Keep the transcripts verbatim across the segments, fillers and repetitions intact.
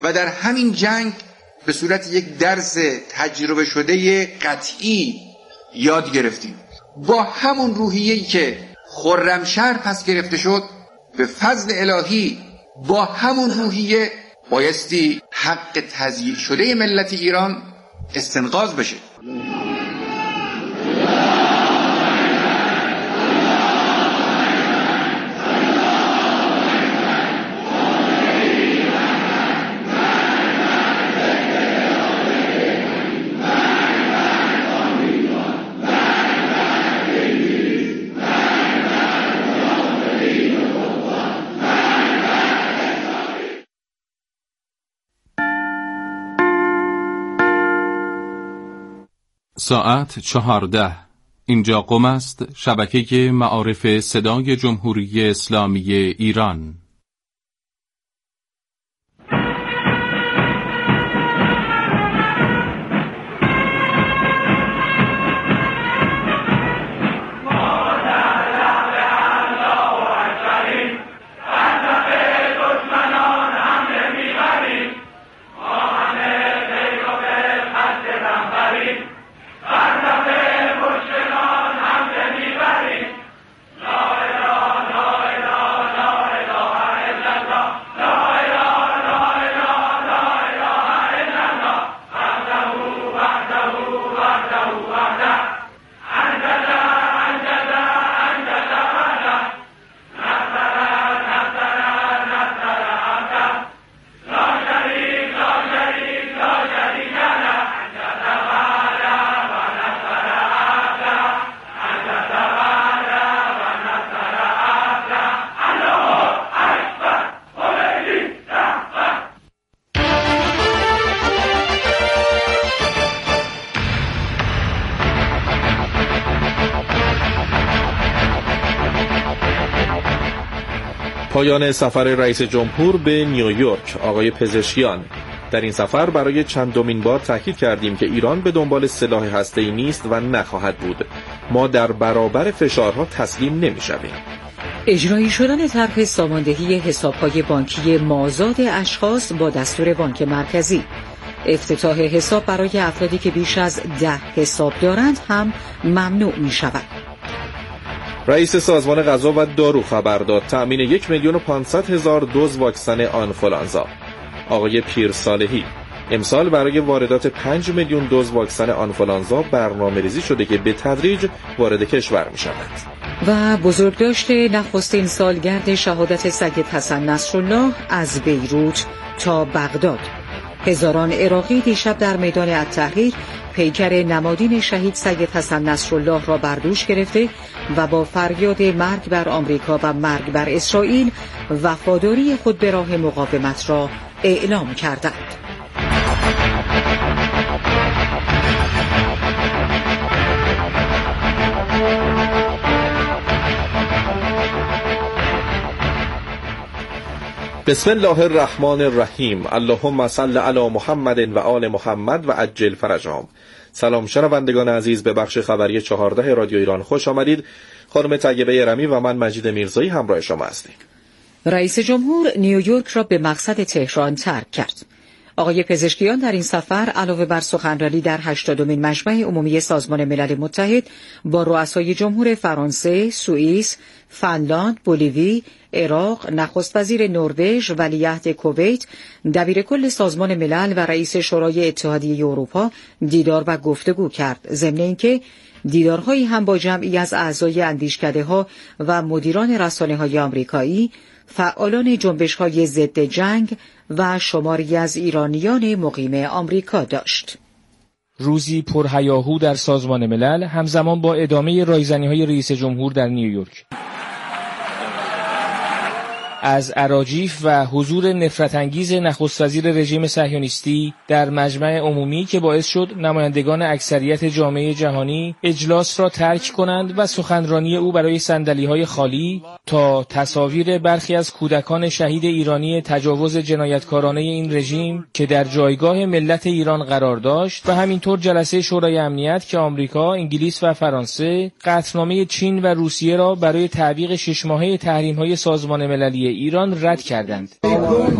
و در همین جنگ به صورت یک درس تجربه شده قطعی یاد گرفتیم. با همون روحیه‌ای که خرمشهر پس گرفته شد، به فضل الهی با همون روحیه بایستی حق تضییع شده ملت ایران استنقاذ بشه. ساعت چهارده. اینجا قم است، شبکه معارف صدای جمهوری اسلامی ایران. پایان سفر رئیس جمهور به نیویورک آقای پزشکیان. در این سفر برای چندمین بار تاکید کردیم که ایران به دنبال سلاح هسته‌ای نیست و نخواهد بود. ما در برابر فشارها تسلیم نمی‌شویم. اجرایی شدن طرح ساماندهی حساب‌های بانکی مازاد اشخاص با دستور بانک مرکزی. افتتاح حساب برای افرادی که بیش از ده حساب دارند هم ممنوع می‌شود. رئیس سازمان غذا و دارو خبر داد تأمین یک میلیون و پانصد هزار دوز واکسن آنفولانزا. آقای پیر صالحی: امسال برای واردات پنج میلیون دوز واکسن آنفولانزا برنامه‌ریزی شده که به تدریج وارد کشور می‌شود. و بزرگداشت نخستین سالگرد شهادت سید حسن نصرالله از بیروت تا بغداد. هزاران عراقی دیشب در میدان التحریر پیکر نمادین شهید سید حسن نصرالله را بر دوش گرفته و با فریاد مرگ بر آمریکا و مرگ بر اسرائیل وفاداری خود به راه مقاومت را اعلام کردند. بسم الله الرحمن الرحیم. اللهم صل علی محمد و آل محمد و عجل فرجهم. سلام شنوندگان عزیز، به بخش خبری چهارده رادیو ایران خوش آمدید. خانم طیبه رمی و من مجید میرزایی همراه شما هستیم. رئیس جمهور نیویورک را به مقصد تهران ترک کرد. آقای پزشکیان در این سفر علاوه بر سخنرانی در هشتادمین مجمع عمومی سازمان ملل متحد با رؤسای جمهور فرانسه، سوئیس، فنلاند، بولیوی، عراق، نخست وزیر نروژ، ولیعهد کویت، دبیر کل سازمان ملل و رئیس شورای اتحادیه اروپا دیدار و گفتگو کرد. ضمن اینکه دیدارهایی هم با جمعی از اعضای اندیشکده‌ها و مدیران رسانه‌های آمریکایی، فعالان جنبش‌های ضد جنگ و شماری از ایرانیان مقیم آمریکا داشت. روزی پرهیاهو در سازمان ملل همزمان با ادامه رایزنی‌های رئیس جمهور در نیویورک. از اراجیف و حضور نفرت انگیز نخست وزیر رژیم صهیونیستی در مجمع عمومی که باعث شد نمایندگان اکثریت جامعه جهانی اجلاس را ترک کنند و سخنرانی او برای صندلی‌های خالی، تا تصاویر برخی از کودکان شهید ایرانی تجاوز جنایتکارانه این رژیم که در جایگاه ملت ایران قرار داشت و همینطور جلسه شورای امنیت که آمریکا، انگلیس و فرانسه قطعنامه چین و روسیه را برای تعویق شش ماهه تحریم‌های سازمان مللی ایران رد کردند.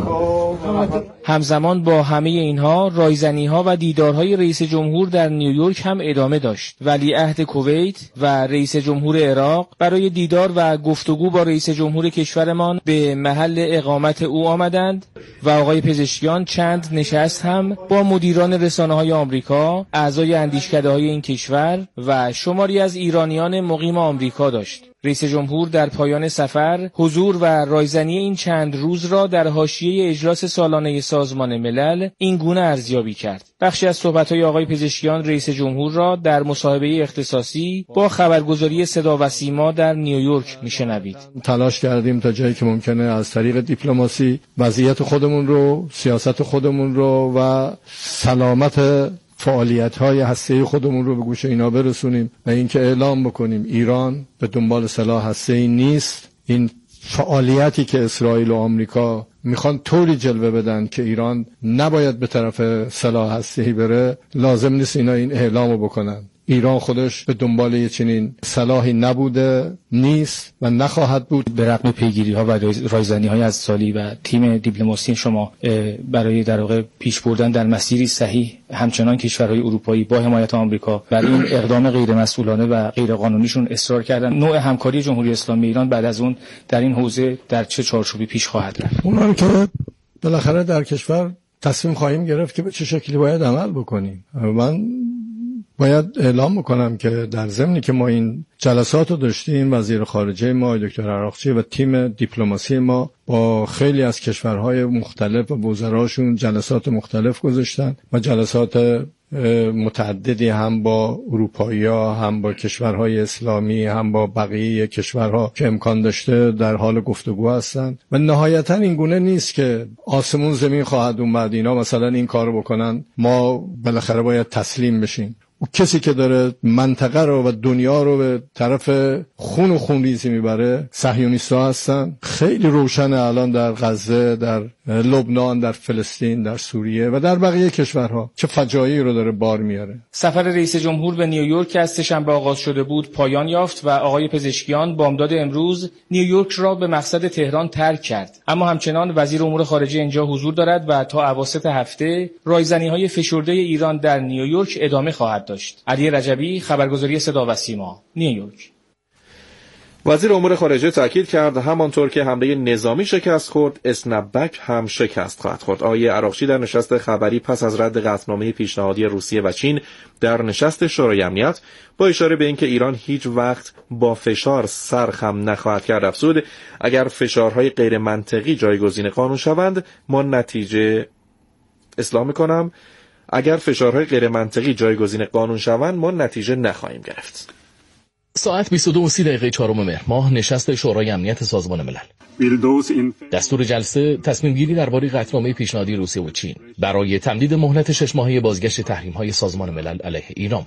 همزمان با همه اینها رایزنی‌ها و دیدارهای رئیس جمهور در نیویورک هم ادامه داشت. ولیعهد کویت و رئیس جمهور عراق برای دیدار و گفتگو با رئیس جمهور کشورمان به محل اقامت او آمدند و آقای پزشکیان چند نشست هم با مدیران رسانه‌های آمریکا، اعضای اندیشکده‌های این کشور و شماری از ایرانیان مقیم آمریکا داشت. رئیس جمهور در پایان سفر حضور و رایزنی این چند روز را در حاشیه اجلاس سالانه سازمان ملل این گونه ارزیابی کرد. بخشی از صحبت‌های آقای پزشکیان رئیس جمهور را در مصاحبه اختصاصی با خبرگزاری صدا و سیما در نیویورک میشنوید. تلاش کردیم تا جایی که ممکنه از طریق دیپلماسی وضعیت خودمون رو، سیاست خودمون رو و سلامت فعالیت‌های هسته‌ای خودمون رو به گوش اینا برسونیم و اینکه اعلام بکنیم ایران به دنبال سلاح هسته‌ای نیست. این فعالیتی که اسرائیل و آمریکا میخوان طوری جلوه بدن که ایران نباید به طرف سلاح هسته‌ای بره، لازم نیست اینا این اعلامو بکنن. ایران خودش به دنبال یه چنین سلاحی نبوده، نیست و نخواهد بود. به رغم پیگیری‌ها و رایزنی‌های از سالی و تیم دیپلماسی شما برای در واقع پیش بردن در مسیری صحیح، همچنان کشورهای اروپایی با حمایت آمریکا بر این اقدام غیرمسئولانه و غیرقانونیشون اصرار کردن. نوع همکاری جمهوری اسلامی ایران بعد از اون در این حوزه در چه چارچوبی پیش خواهد رفت؟ اونم که بالاخره در کشور تصمیم خواهیم گرفت که به چه شکلی باید عمل بکنیم. من باید اعلام بکنم که در ضمنی که ما این جلسات رو داشتیم، وزیر خارجه ما دکتر عراقچی و تیم دیپلماسی ما با خیلی از کشورهای مختلف و وزراشون جلسات مختلف گذاشتن و جلسات متعددی هم با اروپایی‌ها، هم با کشورهای اسلامی، هم با بقیه کشورها که امکان داشته در حال گفتگو هستن و نهایتا این گونه نیست که آسمون زمین خواهد اومد اینا مثلا این کارو بکنن ما بالاخره باید تسلیم بشیم. و کسی که داره منطقه رو و دنیا رو به طرف خون و خونریزی میبره صهیونیست‌ها هستن. خیلی روشنه الان در غزه، در لبنان، در فلسطین، در سوریه و در بقیه کشورها چه فجایعی رو داره بار میاره. سفر رئیس جمهور به نیویورک که از سه‌شنبه آغاز شده بود پایان یافت و آقای پزشکیان بامداد امروز نیویورک را به مقصد تهران ترک کرد. اما همچنان وزیر امور خارجه اینجا حضور دارد و تا اواسط هفته رایزنی‌های فشرده ایران در نیویورک ادامه خواهد داشت. علی رجبی، خبرگزاری صدا و سیما، نیویورک. وزیر امور خارجه تاکید کرد همانطور که حمله نظامی شکست خورد، اسنپبک هم شکست خواهد خورد. آقای عراقچی در نشست خبری پس از رد قطعنامه پیشنهادی روسیه و چین در نشست شورای امنیت با اشاره به اینکه ایران هیچ وقت با فشار سرخم نخواهد کرد افزود اگر فشارهای غیر منطقی جایگزین قانون شوند ما نتیجه اصلاح می‌کنم اگر فشارهای غیر منطقی جایگزین قانون شوند ما نتیجه نخواهیم گرفت. ساعت بیست و دو و سی دقیقه چهارم مهر ماه نشست شورای امنیت سازمان ملل. دستور جلسه تصمیم گیری درباره قطعنامه پیشنهادی روسیه و چین برای تمدید مهلت شش ماهه بازگشت تحریم‌های سازمان ملل علیه ایران.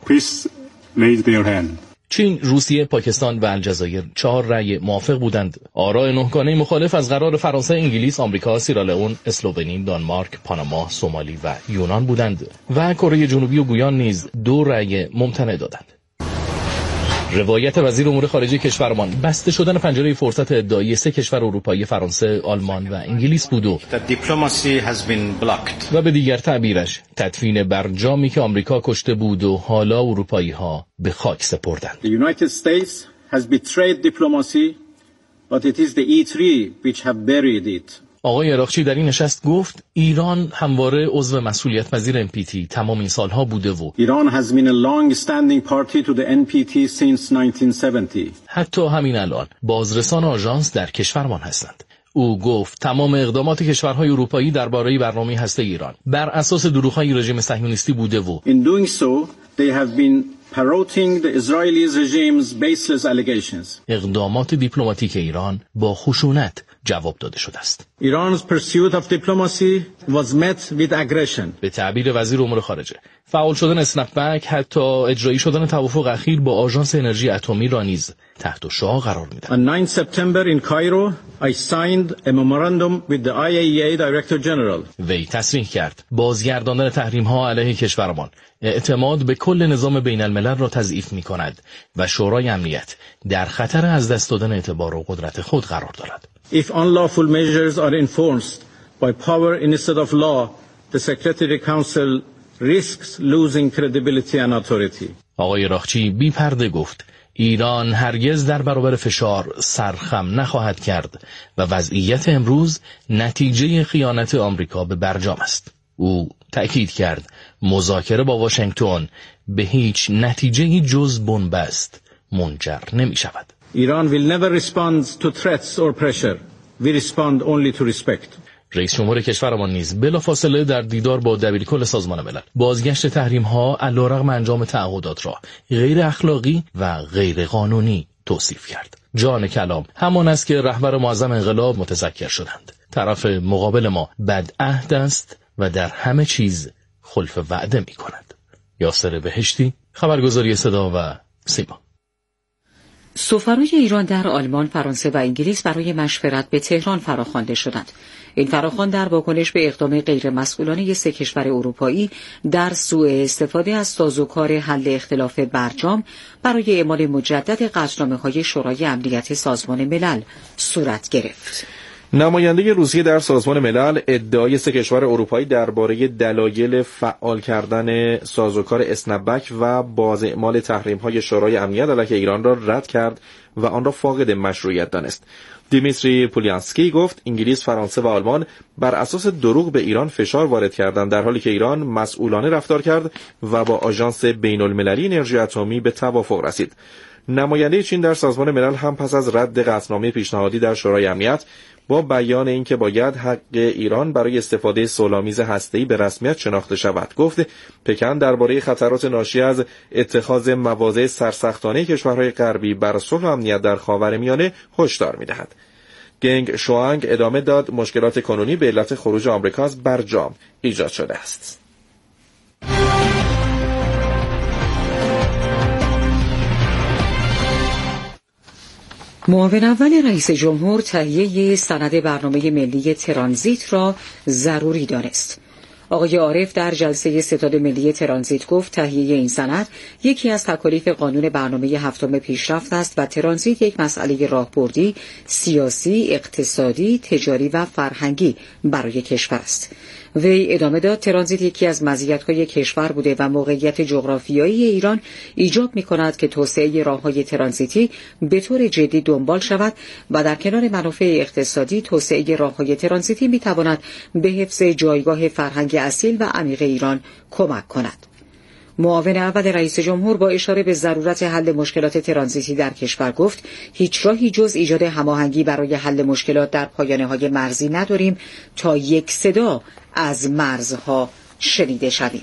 چین، روسیه، پاکستان و الجزایر چهار رأی موافق بودند. آراء نهگانه مخالف از قرار فرانسه، انگلیس، آمریکا، سیرالئون، اسلوونی، دانمارک، پاناما، سومالی و یونان بودند و کره جنوبی و گویان نیز دو رأی ممتنع دادند. روایت وزیر امور خارجه کشورمان بسته شدن پنجره فرصت ادعایی سه کشور اروپایی فرانسه، آلمان و انگلیس بود و و به دیگر تعبیرش تدفین برجامی که آمریکا کشته بود و حالا اروپایی ها به خاک سپردند. The United States has betrayed diplomacy, but it is the E three which have buried it. آقای عراقچی در این نشست گفت ایران همواره عضو مسئولیت پذیر ان پی تی تمام این سالها بوده و Iran has been a long-standing party to the ان پی تی since nineteen seventy. حتی همین الان بازرسان آژانس در کشورمان هستند. او گفت تمام اقدامات کشورهای اروپایی درباره برنامه هسته ایران بر اساس دروغ‌های رژیم صهیونیستی بوده و In doing so, they have been parroting the Israeli regime's baseless allegations. اقدامات دیپلماتیک ایران با خشونت جواب داده شده است. Iran's pursuit of diplomacy was met with aggression. به تعبیر وزیر امور خارجه فعال شدن اسنپبک حتی اجرایی شدن توافق اخیر با آژانس انرژی اتمی را نیز تحت شعاع قرار می‌دهد. On ninth September in Cairo, I signed a memorandum with the آی ای ای ای Director General. وی تصریح کرد بازگرداندن تحریم‌ها علیه کشورمان اعتماد به کل نظام بین الملل را تضعیف می‌کند و شورای امنیت در خطر از دست دادن اعتبار و قدرت خود قرار دارد. If unlawful measures are enforced by power instead of law, the Security Council risks losing credibility and authority. آقای راغچی بی پرده گفت ایران هرگز در برابر فشار سرخم نخواهد کرد و وضعیت امروز نتیجه خیانت آمریکا به برجام است. او تأکید کرد مذاکره با واشنگتن به هیچ نتیجه جز بنبست منجر نمی شود. Iran will never respond to threats or pressure. We respond only to respect. رئیس جمهور کشورمان نیز بلافاصله در دیدار با دبیرکل سازمان ملل بازگشت تحریم‌ها علیرغم انجام تعهدات را غیر اخلاقی و غیر قانونی توصیف کرد. جان کلام همان است که رهبر معظم انقلاب متذکر شدند. طرف مقابل ما بدعهد است و در همه چیز خلف وعده می کند. یاسر بهشتی، خبرگزاری صدا و سیما. سفرای ایران در آلمان، فرانسه و انگلیس برای مشورت به تهران فراخوانده شدند. این فراخوان در واکنش به اقدام غیرمسئولانه سه کشور اروپایی در سوء استفاده از سازوکار حل اختلاف برجام برای اعمال مجدد قطعنامه‌های شورای امنیت سازمان ملل صورت گرفت. نماینده روسیه در سازمان ملل ادعای سه کشور اروپایی درباره دلایل فعال کردن سازوکار اسنپبک و باز اعمال تحریم‌های شورای امنیت علیه ایران را رد کرد و آن را فاقد مشروعیت دانست. دیمیتری پولیانسکی گفت انگلیس، فرانسه و آلمان بر اساس دروغ به ایران فشار وارد کردند، در حالی که ایران مسئولانه رفتار کرد و با آژانس بین‌المللی انرژی اتمی به توافق رسید. نماینده چین در سازمان ملل هم پس از رد قطعنامه پیشنهادی در شورای امنیت با بیان اینکه باید حق ایران برای استفاده صلح‌آمیز هسته‌ای به رسمیت شناخته شود، گفت پکن درباره خطرات ناشی از اتخاذ مواضع سرسختانه کشورهای غربی بر صلح و امنیت در خاورمیانه هشدار می‌دهد. گنگ شوانگ ادامه داد مشکلات کنونی به علت خروج آمریکا از برجام ایجاد شده است. معاون اول رئیس جمهور تهیه سند برنامه ملی ترانزیت را ضروری دانست. آقای عارف در جلسه ستاد ملی ترانزیت گفت تهیه این سند یکی از تکالیف قانون برنامه هفتم پیشرفت است و ترانزیت یک مسئله راهبردی، سیاسی، اقتصادی، تجاری و فرهنگی برای کشور است. وی ادامه داد ترانزیت یکی از مزیت‌های کشور بوده و موقعیت جغرافیایی ایران ایجاب می‌کند که توسعه راه‌های ترانزیتی به طور جدی دنبال شود و در کنار منافع اقتصادی توسعه راه‌های ترانزیتی می‌تواند به حفظ جایگاه فرهنگی اصیل و عمیق ایران کمک کند. معاون اول رئیس جمهور با اشاره به ضرورت حل مشکلات ترانزیتی در کشور گفت هیچ راهی جز ایجاد هماهنگی برای حل مشکلات در پایانه‌های مرزی نداریم تا یک صدا از مرزها شنیده شویم.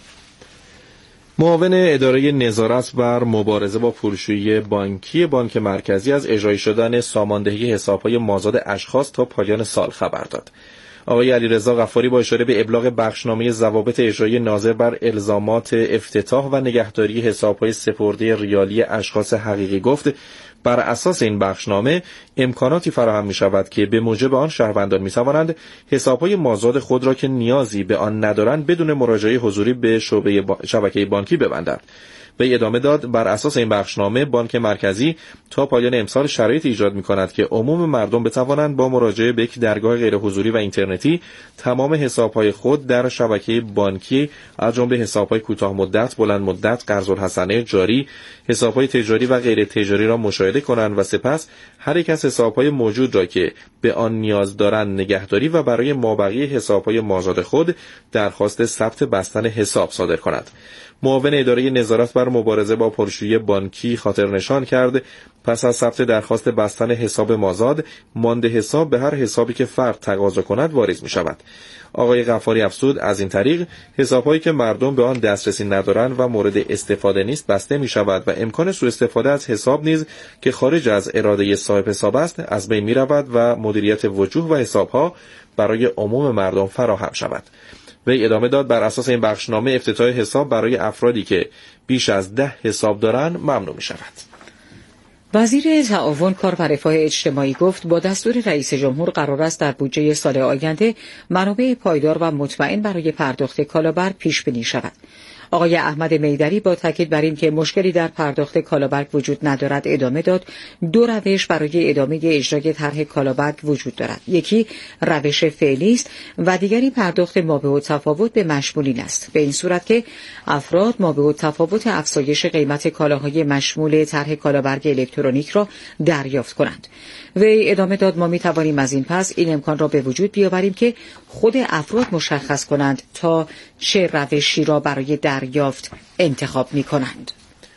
معاون اداره نظارت بر مبارزه با پولشویی بانکی بانک مرکزی از اجرایی شدن ساماندهی حساب‌های مازاد اشخاص تا پایان سال خبر داد. آقای علیرضا غفاری با اشاره به ابلاغ بخشنامه ضوابط اجرایی ناظر بر الزامات افتتاح و نگهداری حساب‌های سپرده ریالی اشخاص حقیقی گفت بر اساس این بخشنامه امکاناتی فراهم می شود که به موجب آن شهروندان می توانند حساب‌های مازاد خود را که نیازی به آن ندارند بدون مراجعه حضوری به شعبه با... شبکه بانکی ببندند. به ادامه داد بر اساس این بخشنامه بانک مرکزی تا پایان امسال شرایط ایجاد می کند که عموم مردم بتوانند با مراجعه به یک درگاه غیر حضوری و اینترنتی تمام حساب‌های خود در شبکه بانکی از جمله حساب‌های کوتاه مدت، بلند مدت، قرض الحسنه، جاری، حساب‌های تجاری و غیر تجاری را مشاهده کنند و سپس هر یک از حساب‌های موجود را که به آن نیاز دارند نگهداری و برای مابقی حساب‌های مازاد خود درخواست ثبت بستن حساب صادر کنند. معاون اداره نظارت بر مبارزه با پولشویی بانکی خاطر نشان کرد پس از ثبت درخواست بستن حساب مازاد مانده حساب به هر حسابی که فرد تقاضا کند واریز می شود. آقای غفاری افزود از این طریق حساب‌هایی که مردم به آن دسترسی ندارند و مورد استفاده نیست بسته می شود و امکان سوء استفاده از حساب نیز که خارج از اراده صاحب حساب است از بین می رود و مدیریت وجوه و حساب‌ها برای عموم مردم فراهم شود. وی ادامه داد بر اساس این بخشنامه افتتاح حساب برای افرادی که بیش از ده حساب دارند ممنوع می شود. وزیر تعاون، کار و رفاه اجتماعی گفت با دستور رئیس جمهور قرار است در بودجه سال آینده منابع پایدار و مطمئن برای پرداخت کالابر پیش بینی شود. آقای احمد میدری با تاکید بر این که مشکلی در پرداخت کالابرگ وجود ندارد ادامه داد دو روش برای ادامه اجرای طرح کالابرگ وجود دارد. یکی روش فعلی است و دیگری پرداخت مابعالتفاوت به مشمولین است، به این صورت که افراد مابعالتفاوت افزایش قیمت کالاهای مشمول طرح کالابرگ الکترونیک را دریافت کنند. وی ادامه داد ما می توانیم از این پس این امکان را به وجود بیاوریم که خود افراد مشخص کنند تا چه روشی را برای دریافت انتخاب می کنند.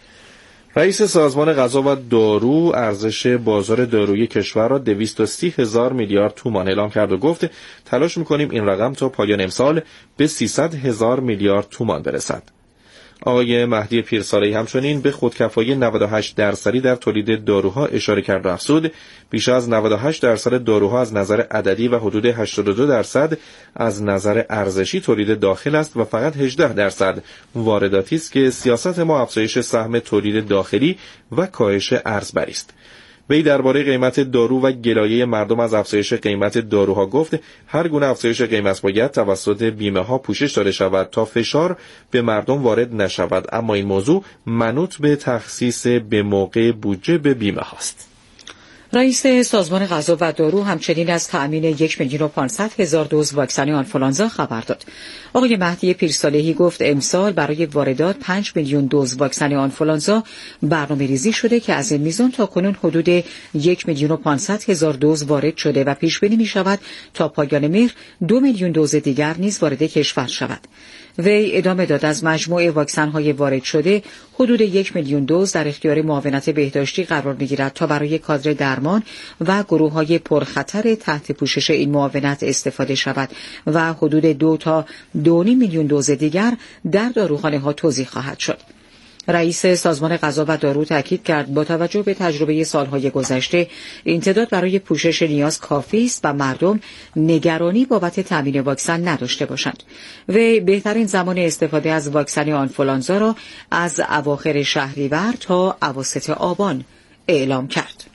رئیس سازمان غذا و دارو ارزش بازار دارویی کشور را دویست و سی هزار میلیارد تومان اعلام کرد و گفت تلاش می‌کنیم این رقم تا پایان امسال به سیصد هزار میلیارد تومان برسد. آقای مهدی پیرصالحی همچنین به خودکفایی نود و هشت درصدی در تولید داروها اشاره کرد و افزود بیش از نود و هشت درصد داروها از نظر عددی و حدود هشتاد و دو درصد از نظر ارزشی تولید داخل است و فقط هجده درصد وارداتی است که سیاست ما افزایش سهم تولید داخلی و کاهش ارزبری است. وی درباره قیمت دارو و گلایه مردم از افزایش قیمت داروها گفت هر گونه افزایش قیمت باید توسط بیمه ها پوشش داده شود تا فشار به مردم وارد نشود، اما این موضوع منوط به تخصیص به موقع بودجه به بیمه هاست. رئیس سازمان غذا و دارو همچنین از تأمین یک میلیون و پانصد هزار دوز واکسن آنفولانزا خبر داد. آقای مهدی پیرصالحی گفت امسال برای واردات پنج میلیون دوز واکسن آنفولانزا برنامه‌ریزی شده که از این میزان تاکنون حدود یک میلیون و پانصد هزار دوز وارد شده و پیش بینی می شود تا پایان مهر دو میلیون دوز دیگر نیز وارد کشور شود. وی ادامه داد از مجموع واکسن‌های وارد شده حدود یک میلیون دوز در اختیار معاونت بهداشتی قرار می‌گیرد تا برای کادر درمان و گروه‌های پرخطر تحت پوشش این معاونت استفاده شود و حدود دو تا دو میلیون دوز دیگر در داروخانه‌ها توزیع خواهد شد. رئیس سازمان غذا و دارو تاکید کرد با توجه به تجربه سالهای گذشته این تعداد برای پوشش نیاز کافی است و مردم نگرانی بابت تامین واکسن نداشته باشند. وی بهترین زمان استفاده از واکسن آنفولانزا را از اواخر شهریور تا اواسط آبان اعلام کرد.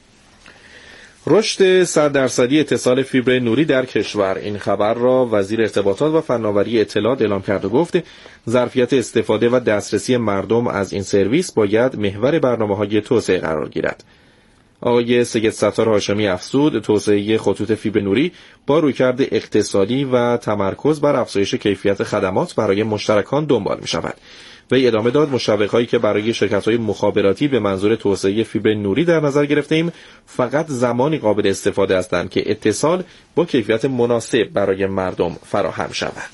رشد صد درصدی اتصال فیبر نوری در کشور، این خبر را وزیر ارتباطات و فناوری اطلاعات اعلام کرد و گفت ظرفیت استفاده و دسترسی مردم از این سرویس باید محور برنامه‌های توسعه قرار گیرد. آقای سید ستار هاشمی افزود توسعه خطوط فیبر نوری با رویکرد اقتصادی و تمرکز بر افزایش کیفیت خدمات برای مشترکان دنبال می‌شود. وی ادامه داد مشوق‌هایی که برای شرکت‌های مخابراتی به منظور توسعه فیبر نوری در نظر گرفته‌ایم فقط زمانی قابل استفاده هستند که اتصال با کیفیت مناسب برای مردم فراهم شود.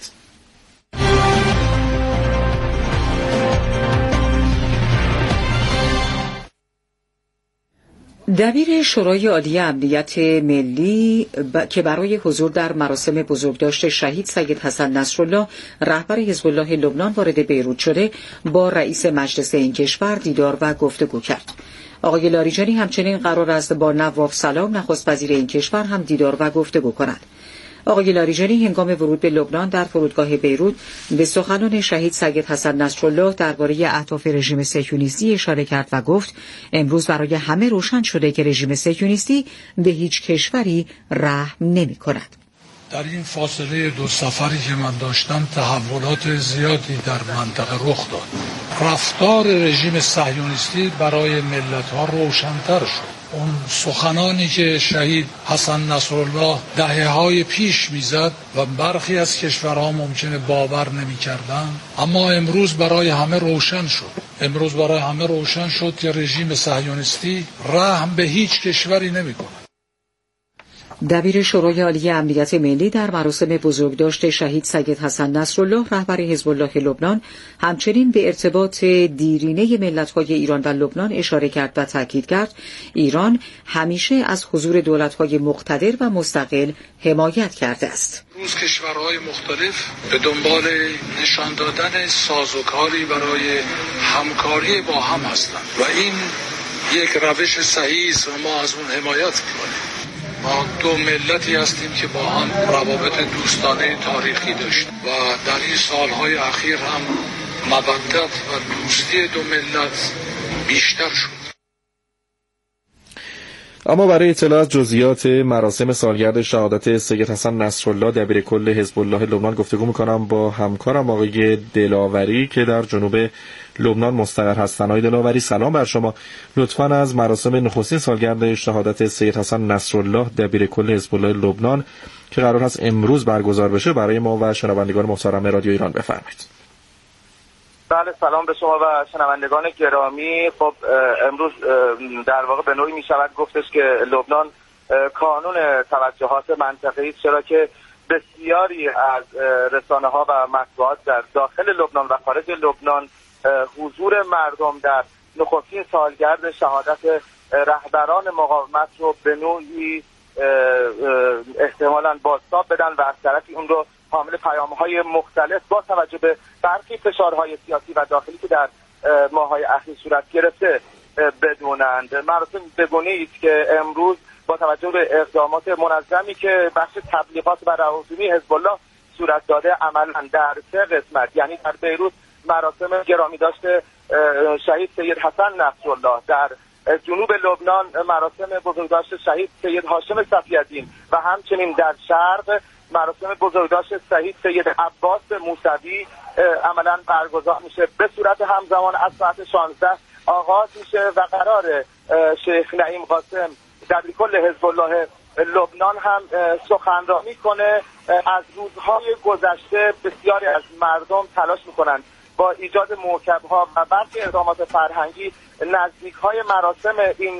دبیر شورای عالی امنیت ملی ب... که برای حضور در مراسم بزرگداشت شهید سید حسن نصرالله رهبر حزب الله لبنان وارد بیروت شده با رئیس مجلس این کشور دیدار و گفتگو کرد. آقای لاریجانی همچنین قرار است با نواف سلام نخست وزیر این کشور هم دیدار و گفتگو کند. آقای لاریجانی هنگام ورود به لبنان در فرودگاه بیروت به سخنان شهید سید حسن نصرالله درباره اهداف رژیم صهیونیستی اشاره کرد و گفت امروز برای همه روشن شده که رژیم صهیونیستی به هیچ کشوری رحم نمی کند. در این فاصله دو سفری که من داشتم تحولات زیادی در منطقه رخ داد. رفتار رژیم صهیونیستی برای ملت‌ها روشن‌تر شد. اون سخنانی که شهید حسن نصرالله دهه‌های پیش میزد و برخی از کشورها ممکنه باور نمی‌کردن، اما امروز برای همه روشن شد. امروز برای همه روشن شد که رژیم صهیونیستی رحم به هیچ کشوری نمی‌کند. دبیر شورای عالی امنیت ملی در مراسم بزرگداشت شهید سید حسن نصرالله رهبر حزب الله لبنان همچنین به ارتباط دیرینه ملت‌های ایران و لبنان اشاره کرد و تاکید کرد ایران همیشه از حضور دولت‌های مقتدر و مستقل حمایت کرده است. روز کشورهای مختلف به دنبال نشان دادن سازوکاری برای همکاری با هم هستند و این یک روش صحیح است و ما از اون حمایت می‌کنیم. ما دو ملتی هستیم که با هم روابط دوستانه تاریخی داشتیم و در این سالهای اخیر هم مودت و دوستی دو ملت بیشتر شد. اما برای اطلاع از جزئیات مراسم سالگرد شهادت سید حسن نصرالله دبیرکل حزب الله لبنان گفتگو می‌کنم با همکارم آقای دلاوری که در جنوب لبنان مستقر هستند. آقای دلاوری سلام بر شما. لطفاً از مراسم نخستین سالگرد شهادت سید حسن نصرالله دبیرکل حزب الله لبنان که قرار است امروز برگزار بشه برای ما و شنوندگان محترم رادیو ایران بفرمایید. بله، سلام به شما و شنوندگان گرامی. خب امروز در واقع به نوعی می شود گفتش که لبنان کانون توجهات منطقه‌ای است، چرا که بسیاری از رسانه ها و مطبوعات در داخل لبنان و خارج لبنان حضور مردم در نخستین سالگرد شهادت رهبران مقاومت رو به نوعی احتمالاً بازتاب بدن و از طرفی اون رو حامل پیام‌های مختلف با توجه به برخی فشارهای سیاسی و داخلی که در ماه‌های اخیر صورت گرفته بدونند. مراسم به گونه‌ای است که امروز با توجه به اقدامات منظمی که بخش تبلیغات و روزنامه‌ای حزب الله صورت داده عملاً در سه قسمت، یعنی در بیروت مراسم گرامی داشته شهید سید حسن نصرالله، در جنوب لبنان مراسم بزرگداشت شهید سید هاشم صفی‌الدین و همچنین در شرق مراسم بزرگداشت شهید سید عباس موسوی عملاً برگزار میشه. به صورت همزمان از ساعت شانزده آغاز میشه و قرار شیخ نعیم قاسم دبیرکل حزب الله لبنان هم سخنرانی کنه. از روزهای گذشته بسیاری از مردم تلاش میکنند با ایجاد موکب‌ها و برخی اقدامات فرهنگی نزدیک‌های مراسم این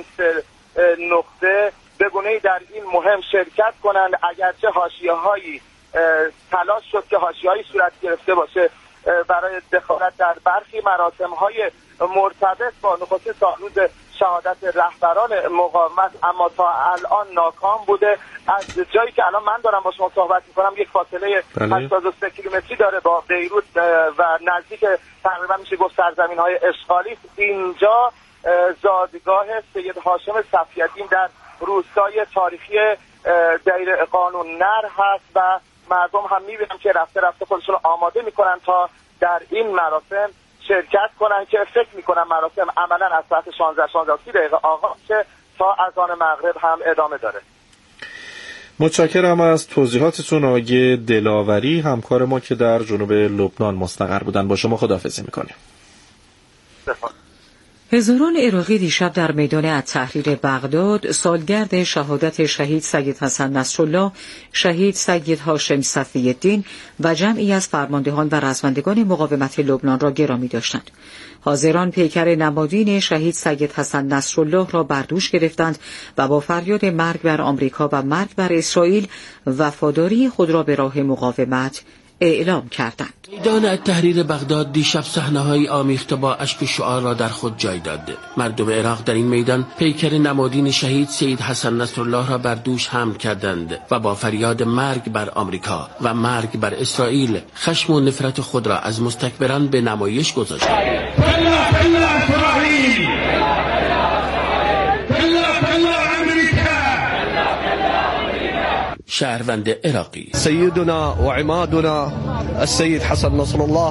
نقطه به گونه‌ای در این مهم شرکت کنند، اگرچه حاشیه‌هایی تلاش شد که حاشیه‌هایی صورت گرفته باشه برای دخالت در برخی مراسم‌های مرتبط با نخستین سالروز شهادت رهبران مقاومت، اما تا الان ناکام بوده. از جایی که الان من دارم با شما صحبت می‌کنم یک فاصله هشتاد و سه کیلومتری داره با بیروت و نزدیک تقریبا میشه گفت سرزمین‌های اشغالی. اینجا زادگاه سید هاشم صفی‌الدین در روستای تاریخی دیر قانون نر هست و مردم هم می‌بینم که رفته رفته خودشون آماده می‌کنن تا در این مراسم شرکت کنن که فکر می‌کنم مراسم عملاً از ساعت شانزده شانزده و سی دقیقه آغاز شه تا اذان مغرب هم ادامه داره. متشکرم از توضیحاتتون آقای دلاوری، همکار ما که در جنوب لبنان مستقر بودن. با شما خداحافظی می‌کنیم. هزاران عراقی دیشب در میدان التحریر بغداد سالگرد شهادت شهید سید حسن نصرالله، شهید سید هاشم صفی‌الدین و جمعی از فرماندهان و رزمندگان مقاومت لبنان را گرامی داشتند. حاضران پیکر نمادین شهید سید حسن نصرالله را بر دوش گرفتند و با فریاد مرگ بر آمریکا و مرگ بر اسرائیل وفاداری خود را به راه مقاومت اعلام کردند. میدان التحریر بغداد دیشب صحنه‌های آمیخته با اشک و شعار را در خود جای داد. مردم عراق در این میدان پیکر نمادین شهید سید حسن نصرالله را بر دوش حمل کردند و با فریاد مرگ بر آمریکا و مرگ بر اسرائیل خشم و نفرت خود را از مستکبران به نمایش گذاشتند. شهروند عراقی سيدنا وعمادنا السيد حسن نصر الله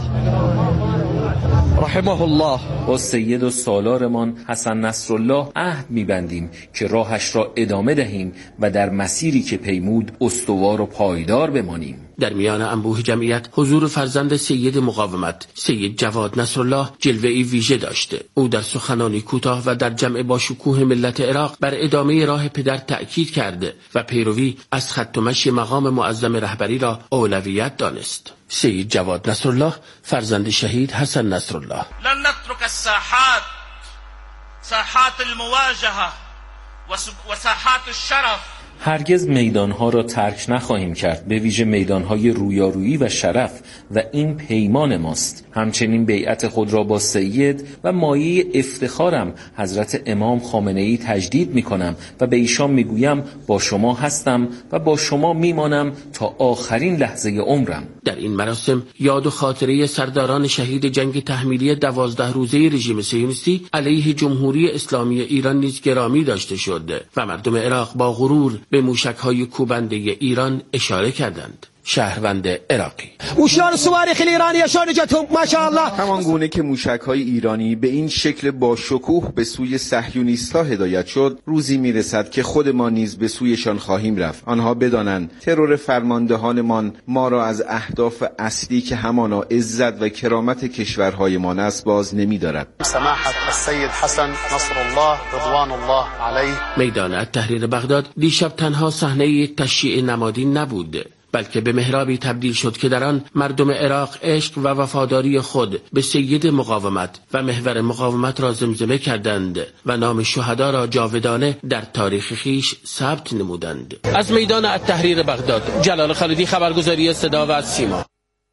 رحمه الله با سید و سالارمان حسن نصرالله عهد می‌بندیم که راهش را ادامه دهیم و در مسیری که پیمود استوار و پایدار بمانیم. در میان انبوه جمعیت حضور فرزند سید مقاومت سید جواد نصرالله جلوه‌ای ویژه داشته. او در سخنانی کوتاه و در جمع با شکوه ملت عراق بر ادامه راه پدر تأکید کرده و پیروی از خط و مشی مقام معظم رهبری را اولویت دانست. سید جواد نصرالله فرزند شهید حسن نصرالله: لن نترك الساحات ساحات المواجهه و ساحات الشرف. هرگز میدانها را ترک نخواهیم کرد، به ویژه میدانهای رویارویی و شرف، و این پیمان ماست. همچنین بیعت خود را با سید و مایه افتخارم حضرت امام خامنه‌ای تجدید می کنم و به ایشان می گویم با شما هستم و با شما می مانم تا آخرین لحظه عمرم. در این مراسم یاد و خاطره سرداران شهید جنگ تحمیلی دوازده روزه رژیم صهیونیستی علیه جمهوری اسلامی ایران نیز گرامی داشته شد و مردم عراق با غرور به موشک‌های کوبنده ایران اشاره کردند. شهروند عراقی. وشلون الصواريخ الإيرانية شلون جتهم ما شاء الله. همان گونه که موشک‌های ایرانی به این شکل با شکوه به سوی صهیونیست‌ها هدایت شد، روزی میرسد که خود ما نیز به سویشان خواهیم رفت. آنها بدانند ترور فرماندهانمان ما را از اهداف اصلی که همانا عزت و کرامت کشورهایمان است باز نمی‌دارد. سماحة السید حسن نصر الله رضوان الله علیه. میدان التحریر بغداد دیشب تنها صحنه یک تشییع نمادین نبود، بلکه به محرابی تبدیل شد که در آن مردم عراق عشق و وفاداری خود به سید مقاومت و محور مقاومت را زمزمه کردند و نام شهدا را جاودانه در تاریخ خیش ثبت نمودند. از میدان التحریر بغداد، جلال خالدی، خبرگزاری صدا و سیما.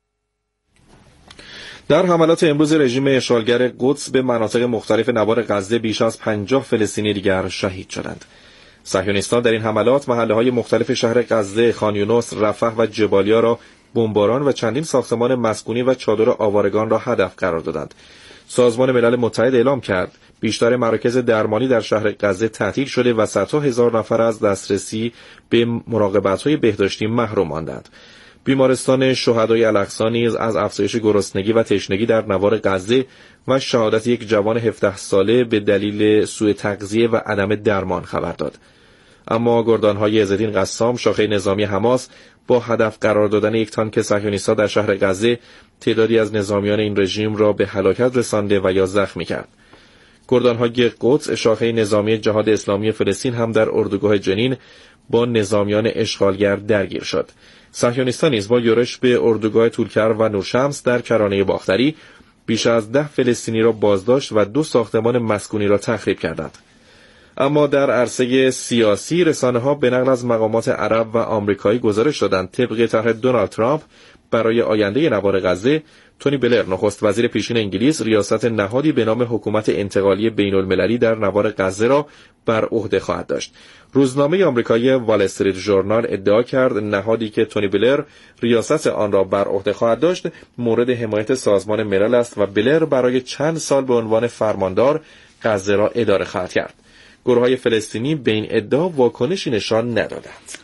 در حملات امروز رژیم اشغالگر قدس به مناطق مختلف نوار غزه بیش از پنجاه فلسطینی دیگر شهید شدند. صهیونیستان در این حملات محله‌های مختلف شهر غزه، خان یونس، رفح و جبالیا را بمباران و چندین ساختمان مسکونی و چادر آوارگان را هدف قرار دادند. سازمان ملل متحد اعلام کرد بیشتر مراکز درمانی در شهر غزه تعطیل شده و صدها هزار نفر از دسترسی به مراقبت‌های بهداشتی محروم ماندند. بیمارستان شهدای الاقصی نیز از افزایش گرسنگی و تشنگی در نوار غزه و شهادت یک جوان هفده ساله به دلیل سوء تغذیه و عدم درمان خبر داد. اما گردانهای عزالدین قسام، شاخه نظامی حماس، با هدف قرار دادن یک تانک صهیونیست‌ها در شهر غزه تعدادی از نظامیان این رژیم را به هلاکت رسانده و یا زخمی کرد. گردانهای قدس، شاخه نظامی جهاد اسلامی فلسطین، هم در اردوگاه جنین با نظامیان اشغالگر درگیر شد. صهیونیستان نیز با یورش به اردوگاه طولکر و نورشمس در کرانه باختری بیش از ده فلسطینی را بازداشت و دو ساختمان مسکونی را تخریب کردند. اما در عرصه سیاسی، رسانه‌ها به نقل از مقامات عرب و آمریکایی گزارش دادند طبق طرح دونالد ترامپ برای آینده نوار غزه، تونی بلر، نخست وزیر پیشین انگلیس، ریاست نهادی به نام حکومت انتقالی بین‌المللی در نوار غزه را بر عهده خواهد داشت. روزنامه آمریکایی وال استریت ژورنال ادعا کرد نهادی که تونی بلر ریاست آن را بر عهده خواهد داشت مورد حمایت سازمان ملل است و بلر برای چند سال به عنوان فرماندار غزه را اداره خواهد کرد. گروه‌های فلسطینی به این ادعا واکنشی نشان ندادند.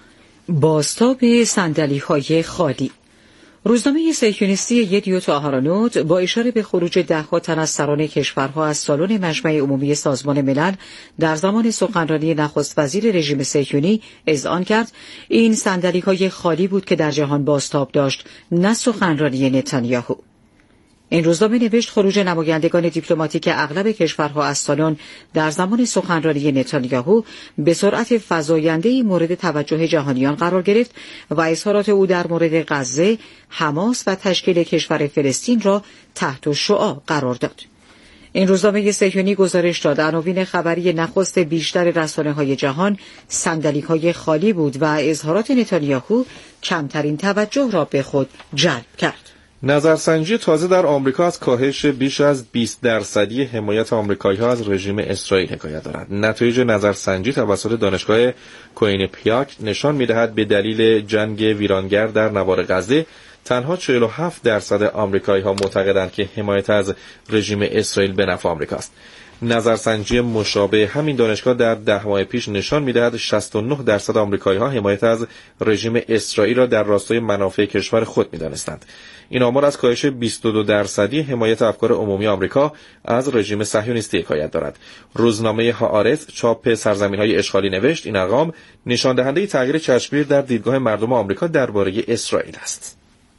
بازتاب صندلی‌های خالی. روزنامه صهیونیستی یدیوت آهارانوت با اشاره به خروج ده‌ها تن از سران کشورها از سالن مجمع عمومی سازمان ملل در زمان سخنرانی نخست وزیر رژیم صهیونی اذعان کرد این صندلی‌های خالی بود که در جهان بازتاب داشت، نه سخنرانی نتانیاهو. این روزنامه نوشت خروج نمایندگان دیپلماتیک اغلب کشورها از سالن در زمان سخنرانی نتانیاهو به سرعت فزاینده‌ای مورد توجه جهانیان قرار گرفت و اظهارات او در مورد غزه، حماس و تشکیل کشور فلسطین را تحت شعاع قرار داد. این روزنامه صهیونی گزارش داد عناوین خبری نخست بیشتر رسانه‌های جهان صندلی‌های خالی بود و اظهارات نتانیاهو کمترین توجه را به خود جلب کرد. نظرسنجی تازه در آمریکا از کاهش بیش از بیست درصدی حمایت آمریکایی‌ها از رژیم اسرائیل حکایت دارد. نتایج نظرسنجی توسط دانشگاه کوینیپیاک نشان می‌دهد به دلیل جنگ ویرانگر در نوار غزه تنها چهل و هفت درصد آمریکایی‌ها معتقدند که حمایت از رژیم اسرائیل به نفع آمریکاست. نظرسنجی مشابه همین دانشگاه در ده ماه پیش نشان می‌دهد شصت و نه درصد آمریکایی‌ها حمایت از رژیم اسرائیل را در راستای منافع کشور خود می‌دانستند. این آمار از کاهش بیست و دو درصدی حمایت افکار عمومی آمریکا از رژیم صهیونیستی حکایت دارد. روزنامه هآرتز چاپ سرزمین‌های اشغالی نوشت این ارقام نشان دهنده تغییر چشمگیر در دیدگاه مردم آمریکا درباره اسرائیل است.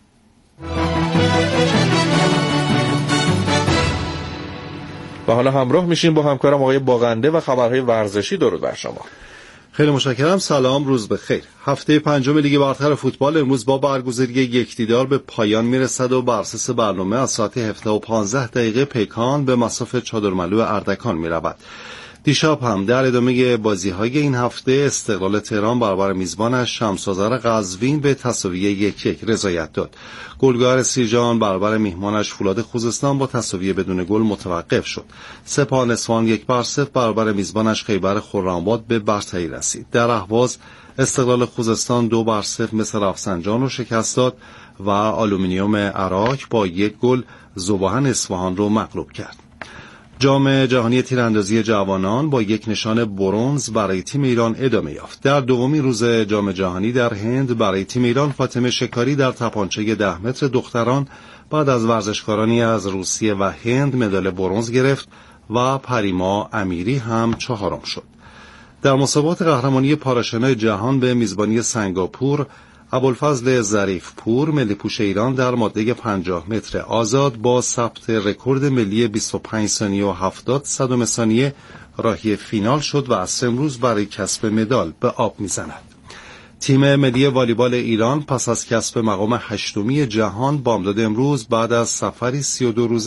و حالا همراه میشیم با همکارم آقای باغنده و خبرهای ورزشی. درود بر شما. خیلی متشکرم. سلام، روز بخیر. هفته پنجم لیگ برتر فوتبال امروز با برگزاری یکدیدار به پایان میرسد و بر اساس برنامه از ساعت هفده و پانزده دقیقه پیکان به مصاف چادرملو اردکان میرود. دیشب هم در ادامه بازی‌های این هفته استقلال تهران برابر میزبانش شمس‌آذر قزوین به تساوی یک یک رضایت داد. گلگهر سیرجان برابر میهمانش فولاد خوزستان با تساوی بدون گل متوقف شد. سپاهان اصفهان یک بر صفر برابر میزبانش خیبر خرم‌آباد به برتری رسید. در اهواز استقلال خوزستان دو بر صفر مثل رفسنجان رو شکست داد و آلومینیوم عراق با یک گل ذوباهن اصفهان رو مغلوب کرد. جام جهانی تیراندازی جوانان با یک نشان برنز برای تیم ایران ادامه یافت. در دومین روز جام جهانی در هند برای تیم ایران فاطمه شکاری در تپانچه ده متر دختران بعد از ورزشکارانی از روسیه و هند مدال برنز گرفت و پریما امیری هم چهارم شد. در مسابقات قهرمانی پاراشنای جهان به میزبانی سنگاپور، ابوالفضل ظریف پور ملی پوش ایران در ماده پنجاه متر آزاد با ثبت رکورد ملی بیست و پنج ثانیه و هفتاد صدم ثانیه راهی فینال شد و از امروز برای کسب مدال به آب میزند. تیم ملی والیبال ایران پس از کسب مقام هشتمی جهان بامداد امروز بعد از سفری سی و دو روزه